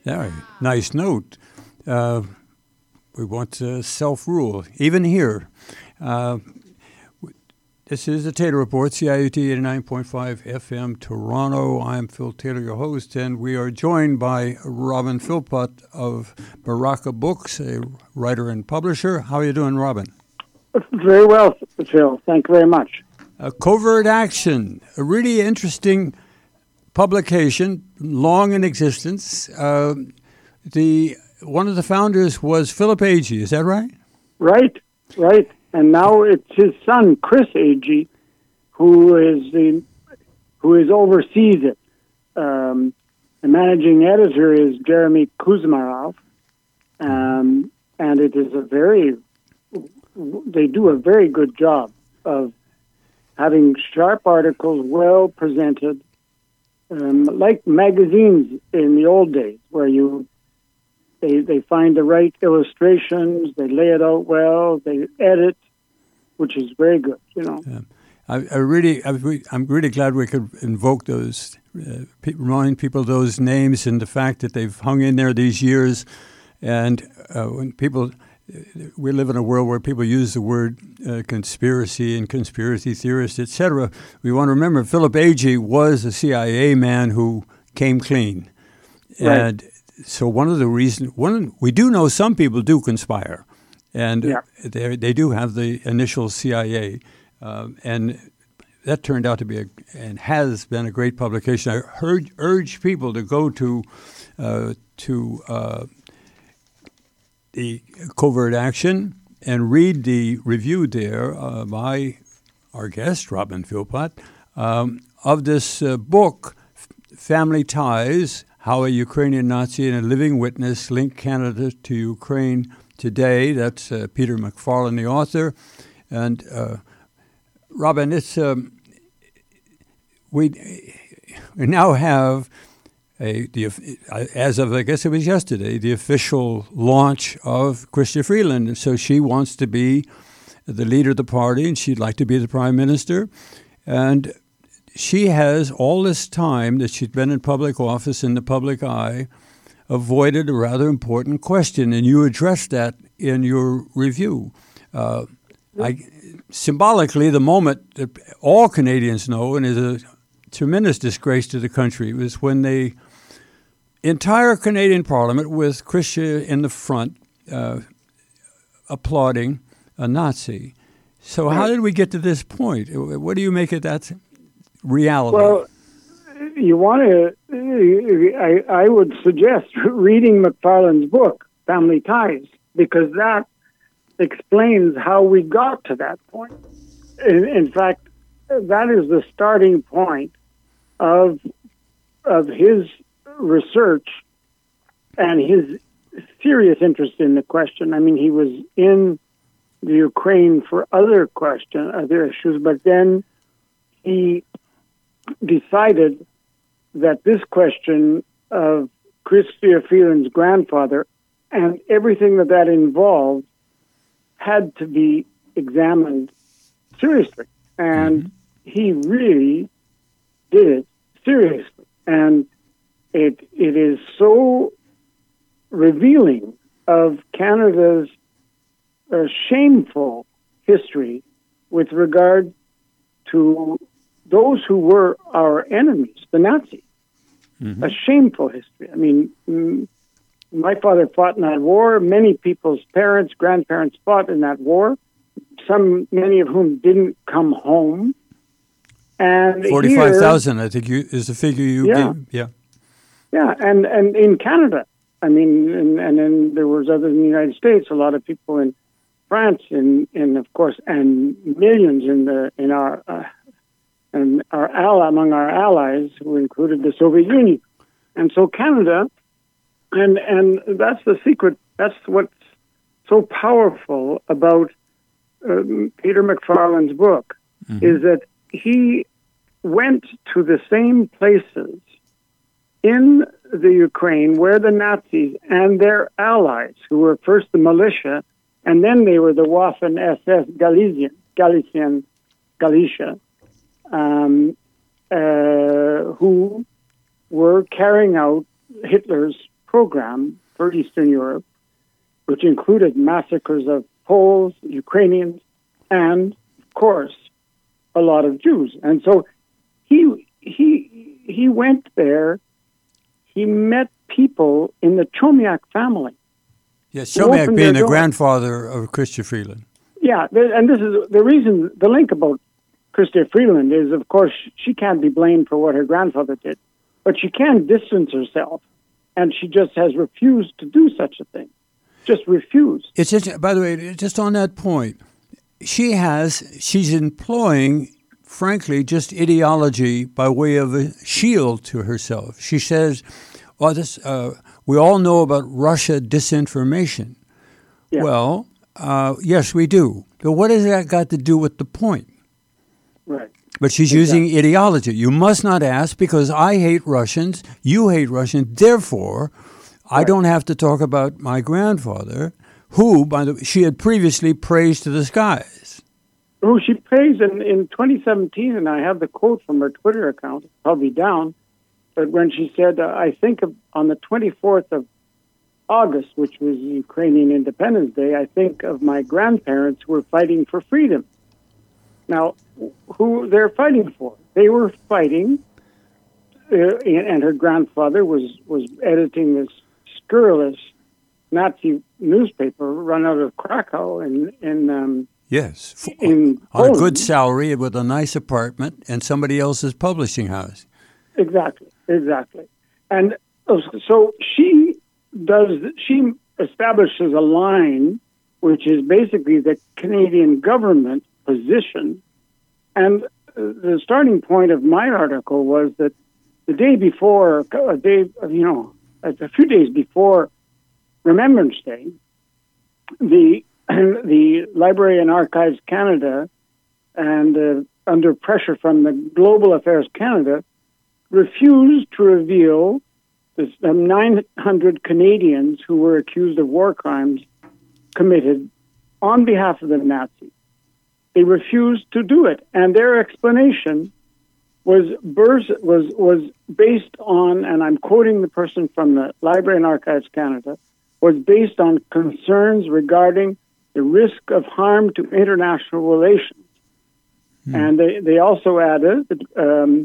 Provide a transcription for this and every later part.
Yeah, nice note. We want self-rule, even here. This is the Taylor Report, CIUT 89.5 FM, Toronto. I'm Phil Taylor, your host, and we are joined by Robin Philpott of Baraka Books, a writer and publisher. How are you doing, Robin? Very well, Phil. Thank you very much. Covert Action, a really interesting publication, long in existence. One of the founders was Philip Agee, is that right? Right. And now it's his son, Chris Agee, who oversees it. The managing editor is Jeremy Kuzmarov, and it is they do a very good job of having sharp articles, well presented, like magazines in the old days, where they find the right illustrations, they lay it out well, they edit, which is very good, Yeah. I'm really glad we could invoke those, remind people those names and the fact that they've hung in there these years. And when we live in a world where people use the word conspiracy and conspiracy theorist, etc. We want to remember Philip Agee was a CIA man who came clean. Right. And so one of the reasons, we do know some people do conspire, and they do have the initial CIA, and that turned out to be and has been a great publication. I urge people to go to the Covert Action and read the review there by our guest, Robin Philpott, of this book, Family Ties, How a Ukrainian Nazi and a Living Witness Linked Canada to Ukraine Today. That's Peter McFarlane, the author. And Robin, it's we now have as of, I guess it was yesterday, the official launch of Chrystia Freeland. So she wants to be the leader of the party, and she'd like to be the prime minister. And she has, all this time that she's been in public office, in the public eye, avoided a rather important question, and you addressed that in your review. Symbolically, the moment that all Canadians know, and is a tremendous disgrace to the country, was when the entire Canadian Parliament, with Chrystia in the front, applauding a Nazi. So how did we get to this point? What do you make of that reality? Well, you want to, I would suggest reading McFarlane's book, Family Ties, because that explains how we got to that point. In fact, that is the starting point of his research and his serious interest in the question. I mean, he was in the Ukraine for other issues, but then he decided that this question of Chrystia Freeland's grandfather and everything that involved had to be examined seriously. And he really did it seriously. And it is so revealing of Canada's shameful history with regard to those who were our enemies, the Nazis. Mm-hmm. A shameful history. I mean, my father fought in that war. Many people's parents, grandparents fought in that war. Many of whom didn't come home. And 45,000, I think, is the figure you gave. Yeah. Yeah, and in Canada, I mean, and then there was others in the United States. A lot of people in France, and of course, and millions among our allies, who included the Soviet Union, and so Canada, and that's the secret. That's what's so powerful about Peter McFarlane's book, is that he went to the same places in the Ukraine where the Nazis and their allies, who were first the militia, and then they were the Waffen-SS Galicia, who were carrying out Hitler's program for Eastern Europe, which included massacres of Poles, Ukrainians, and, of course, a lot of Jews. And so he went there. He met people in the Chomiak family. Yes, Chomiak being the grandfather of Chrystia Freeland. Yeah, and this is the reason, the link about Chrystia Freeland is, of course, she can't be blamed for what her grandfather did, but she can distance herself, and she just has refused to do such a thing. Just refused. It's just, by the way, just on that point, she's employing, frankly, just ideology by way of a shield to herself. She says, well, we all know about Russia disinformation. Yeah. Well, yes, we do. But what has that got to do with the point? Right. But she's using ideology. You must not ask because I hate Russians, you hate Russians, therefore I don't have to talk about my grandfather, who, by the way, she had previously praised to the skies. Who she praised in 2017, and I have the quote from her Twitter account, it's probably down, but when she said, I think on the 24th of August, which was Ukrainian Independence Day, I think of my grandparents who were fighting for freedom. Now, who they're fighting for? They were fighting, and her grandfather was editing this scurrilous Nazi newspaper run out of Krakow in yes, in on a good salary with a nice apartment and somebody else's publishing house. Exactly. And so she establishes a line which is basically the Canadian government position. And the starting point of my article was that the day before, a few days before Remembrance Day, the Library and Archives Canada, and under pressure from the Global Affairs Canada, refused to reveal the 900 Canadians who were accused of war crimes committed on behalf of the Nazis. They refused to do it, and their explanation was based on, and I'm quoting the person from the Library and Archives Canada, was based on concerns regarding the risk of harm to international relations. And they also added, and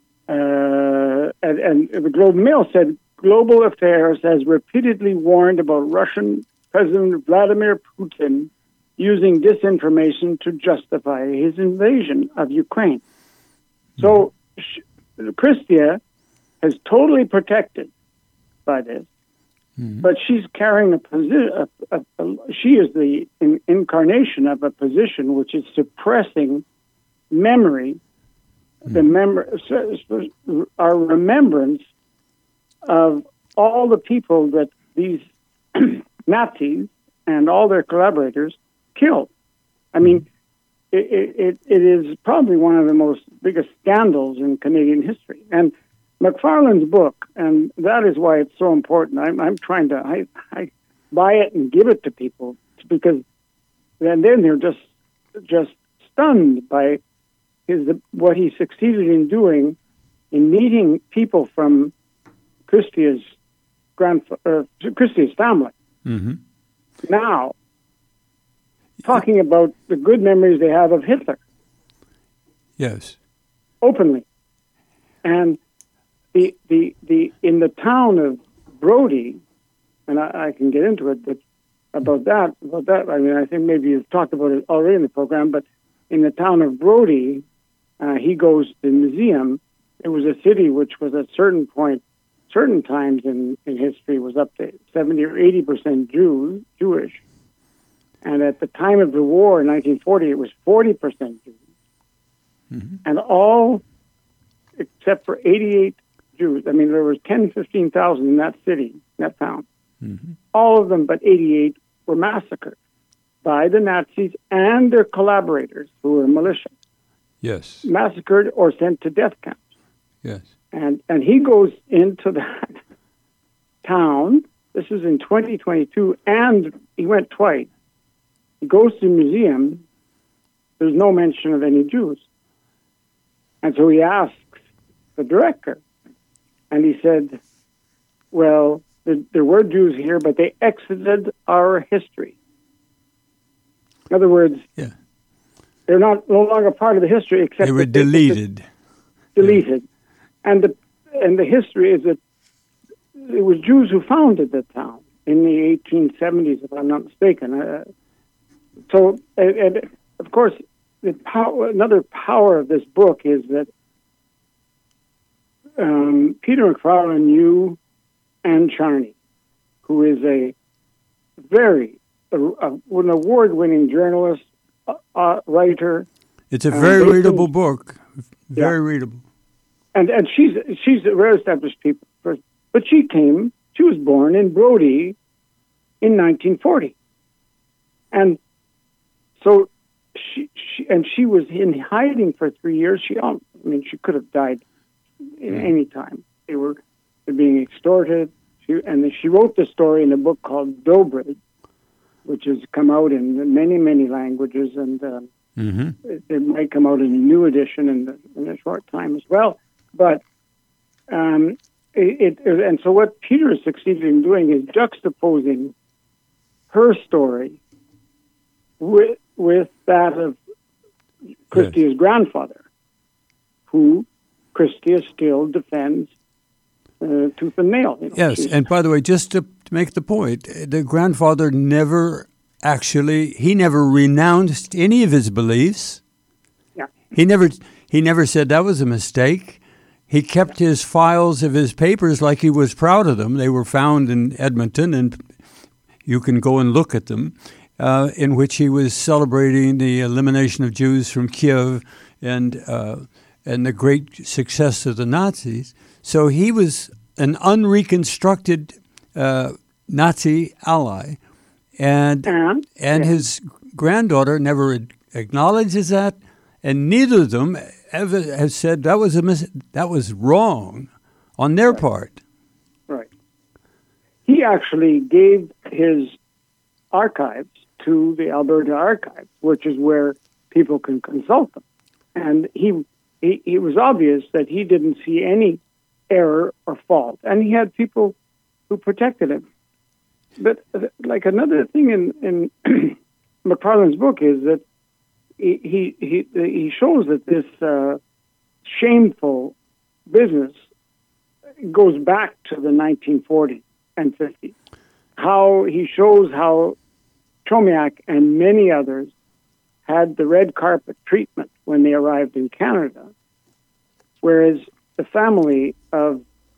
the Globe and Mail said, Global Affairs has repeatedly warned about Russian President Vladimir Putin using disinformation to justify his invasion of Ukraine. So Chrystia is totally protected by this, but she's carrying a position. She is the incarnation of a position which is suppressing memory, our remembrance of all the people that these Nazis and all their collaborators killed. I mean, it is probably one of the biggest scandals in Canadian history. And McFarlane's book, and that is why it's so important. I'm trying to I buy it and give it to people because then they're just stunned by what he succeeded in doing in meeting people from Chrystia Christie's family. Mm-hmm. Now, talking about the good memories they have of Hitler. Yes. Openly. And the in the town of Brodie, and I can get into it, but about that, I mean, I think maybe you've talked about it already in the program, but in the town of Brodie, he goes to the museum. It was a city which was at certain times in history was up to 70 or 80% Jewish. And at the time of the war in 1940, it was 40% Jews. Mm-hmm. And all, except for 88 Jews, I mean, there was 15,000 in that city, that town. Mm-hmm. All of them but 88 were massacred by the Nazis and their collaborators who were militia. Yes. Massacred or sent to death camps. Yes. And he goes into that town. This is in 2022, and he went twice. He goes to the museum. There's no mention of any Jews. And so he asks the director, and he said, well, there were Jews here, but they exited our history. In other words, they're no longer part of the history, except they were deleted. Deleted, and the history is that it was Jews who founded the town in the 1870s, if I'm not mistaken. So, of course, another power of this book is that Peter McFarlane knew Anne Charney, who is an award-winning journalist, writer. It's a very readable book. Very readable. And she's a very established person. But she was born in Brodie in 1940. And so she was in hiding for 3 years. She could have died in any time. They're being extorted. She wrote the story in a book called Dobrid, which has come out in many, many languages, and it might come out in a new edition in a short time as well. But and so what Peter has succeeded in doing is juxtaposing her story with that of Christia's grandfather, who Christia still defends tooth and nail. Yes, and by the way, just to make the point, the grandfather never renounced any of his beliefs. Yeah. He never said that was a mistake. He kept his files of his papers like he was proud of them. They were found in Edmonton, and you can go and look at them, in which he was celebrating the elimination of Jews from Kiev and the great success of the Nazis. So he was an unreconstructed Nazi ally, and his granddaughter never acknowledges that, and neither of them ever has said that was wrong on their part. Right. He actually gave his archives to the Alberta Archives, which is where people can consult them, and it was obvious that he didn't see any error or fault, and he had people who protected him. But like another thing in McFarlane's book is that he shows that this shameful business goes back to the 1940s and 50s. He shows how Chomiak and many others had the red carpet treatment when they arrived in Canada, whereas the family of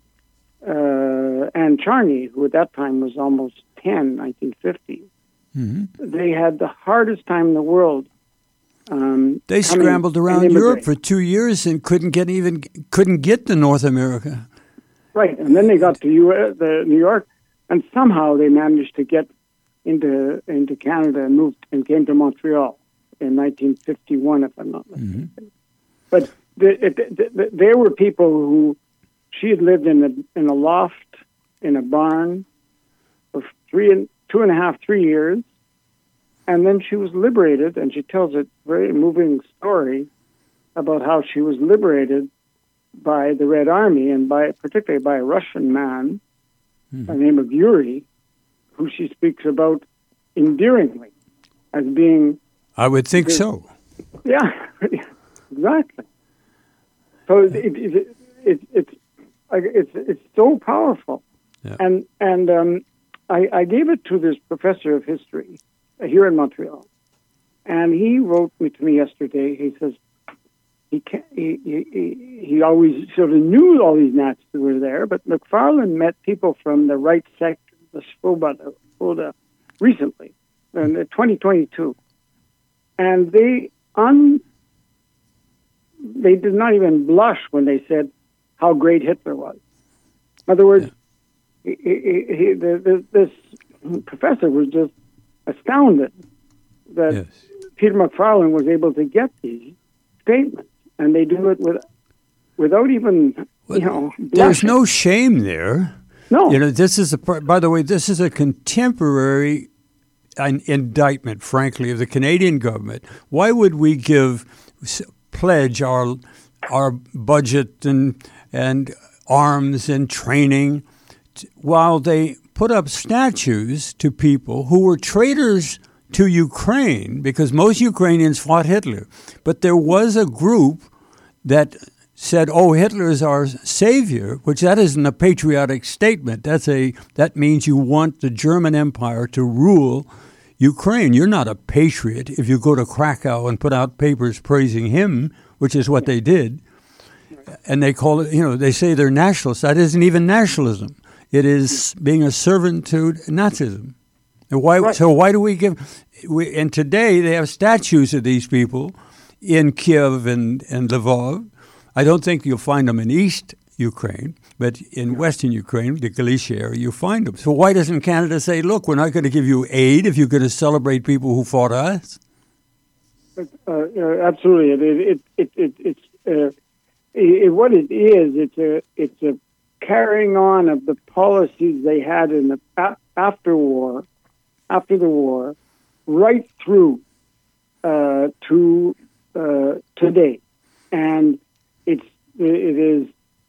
Anne Charney, who at that time was almost 10, 1950, they had the hardest time in the world. They scrambled around Europe for 2 years and couldn't get to North America. Right, and then they got to New York, and somehow they managed to get into Canada and moved and came to Montreal in 1951, if I'm not mistaken. But there were people who she had lived in a loft in a barn for 2.5, 3 years, and then she was liberated. And she tells a very moving story about how she was liberated by the Red Army and particularly by a Russian man by the name of Yuri, who she speaks about endearingly as being. I would think so. Yeah, exactly. So it's so powerful, and I gave it to this professor of history here in Montreal, and he wrote to me yesterday. He says he always sort of knew all these Nazis were there, but McFarlane met people from the right sector, the Svoboda, recently in 2022, and they did not even blush when they said how great Hitler was. In other words, this professor was just astounded that Peter McFarlane was able to get these statements, and they do it without even, There's no shame there. No. This is by the way, this is a contemporary indictment, frankly, of the Canadian government. Why would we pledge our budget and arms and training while they put up statues to people who were traitors to Ukraine, because most Ukrainians fought Hitler, but there was a group that said, "Oh, Hitler is our savior," which that isn't a patriotic statement. That means you want the German Empire to rule Ukraine. You're not a patriot if you go to Krakow and put out papers praising him, which is what they did. And they call it, they say they're nationalists. That isn't even nationalism. It is being a servant to Nazism. And why? Right. So why do we give? And today they have statues of these people in Kiev and Lvov. I don't think you'll find them in East Ukraine, but in Western Ukraine, the Galicia area, you'll find them. So why doesn't Canada say, "Look, we're not going to give you aid if you're going to celebrate people who fought us"? Absolutely. What it is, it's a carrying on of the policies they had in the after the war, right through to today, and it is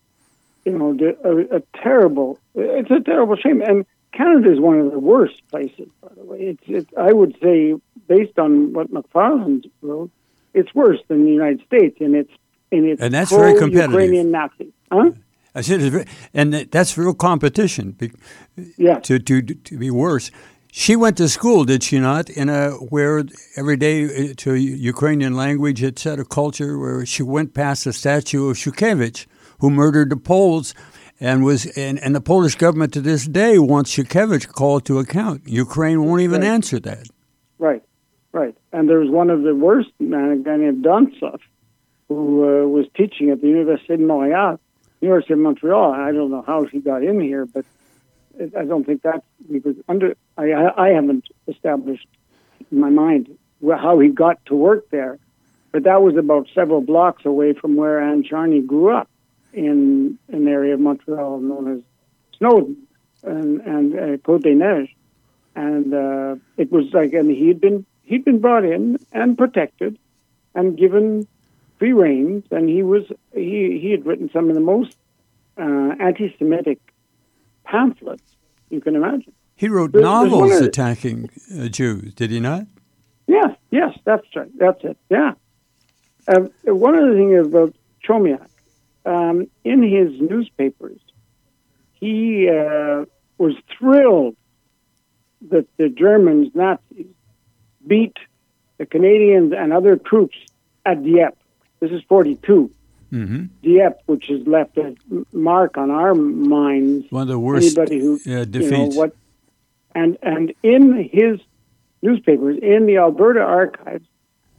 a terrible shame. And Canada is one of the worst places, by the way. I would say, based on what McFarland wrote, it's worse than the United States in its and that's very competitive. Ukrainian Nazis. Huh? I said, and that's real competition. To be worse. She went to school, did she not? Where every day to Ukrainian language, etc., culture, where she went past the statue of Shushkevich, who murdered the Poles, and the Polish government to this day wants Shushkevich called to account. Ukraine won't even answer that. Right. And there was one of the worst, a guy named Dontsov, who was teaching at the University of Montreal. I don't know how he got in here, but I don't think that he was I haven't established in my mind how he got to work there, but that was about several blocks away from where Anne Charny grew up in an area of Montreal known as Snowden and Côte des Neiges, and it was like, and he'd been brought in and protected and given free reins, and he had written some of the most anti-Semitic pamphlets you can imagine. He wrote novels attacking Jews, did he not? Yes, that's right. That's it, yeah. One other thing about Chomiak, in his newspapers, he was thrilled that the Germans, Nazis, beat the Canadians and other troops at Dieppe. This is 1942. Mm-hmm. Dieppe, which has left a mark on our minds. One of the worst defeats. And in his newspapers, in the Alberta archives,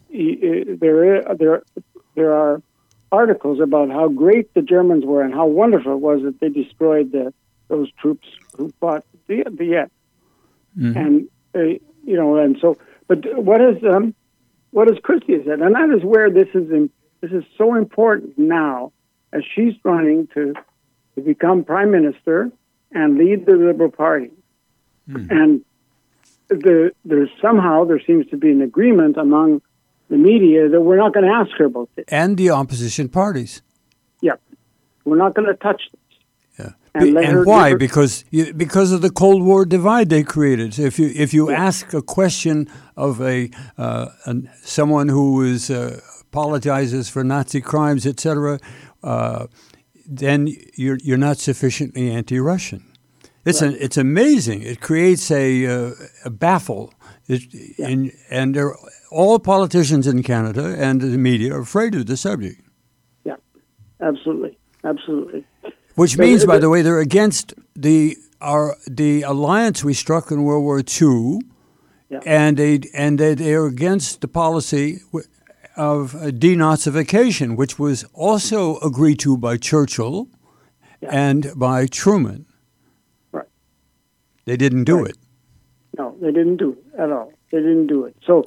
there are articles about how great the Germans were and how wonderful it was that they destroyed those troops who fought Dieppe. Mm-hmm. And and so, but what has Christie said, and that is where this is so important now, as she's running to become prime minister and lead the Liberal Party. Mm. And there seems to be an agreement among the media that we're not going to ask her about this. And the opposition parties. Yeah. We're not going to touch this. Yeah. And why? Because of the Cold War divide they created. So if you ask a question of someone who apologizes for Nazi crimes, etc., then you're not sufficiently anti-Russian. It's amazing. It creates a baffle, and all politicians in Canada and the media are afraid of the subject. Yeah, absolutely. Which means, by the way, they're against the alliance we struck in World War II, and they are against the policy of denazification, which was also agreed to by Churchill and by Truman. Right. They didn't do it. No, they didn't do it at all. They didn't do it. So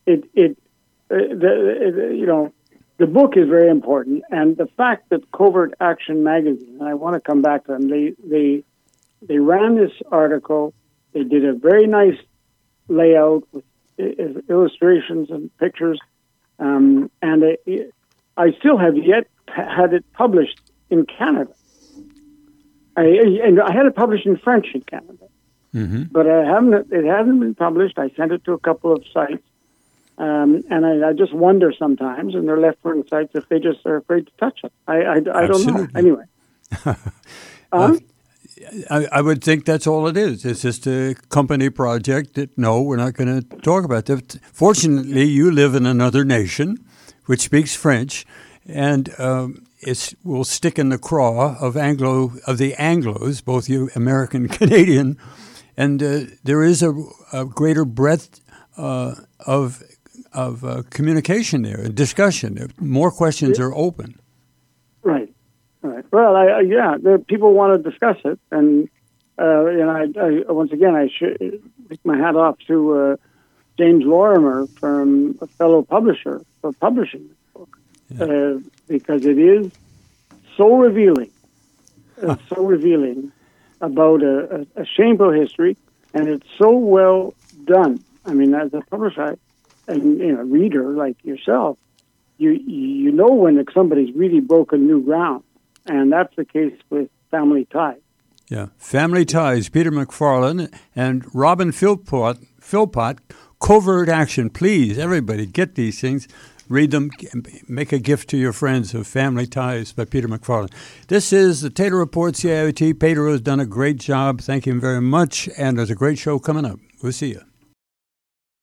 the book is very important, and the fact that Covert Action magazine, and I want to come back to them, they ran this article. They did a very nice layout with illustrations and pictures. And I still have yet had it published in Canada. I had it published in French in Canada, but it hasn't been published. I sent it to a couple of sites, and I just wonder sometimes, in their left-wing sites, if they just are afraid to touch it. I don't know. Anyway. I would think that's all it is. It's just a company project that, no, we're not going to talk about that. Fortunately, you live in another nation which speaks French, and it will stick in the craw of the Anglos, both you American and Canadian, and there is a greater breadth of communication there, discussion. More questions are open. Right. Well, the people want to discuss it, and I once again I should take my hat off to James Lorimer, from a fellow publisher, for publishing this book, because it is so revealing. It's so revealing about a shameful history, and it's so well done. I mean, as a publisher and reader like yourself, you know when somebody's really broken new ground. And that's the case with Family Ties. Yeah, Family Ties, Peter McFarlane and Robin Philpott, Covert Action. Please, everybody, get these things, read them, make a gift to your friends of Family Ties by Peter McFarlane. This is the Taylor Report, CIOT. Pedro has done a great job. Thank him very much, and there's a great show coming up. We'll see you.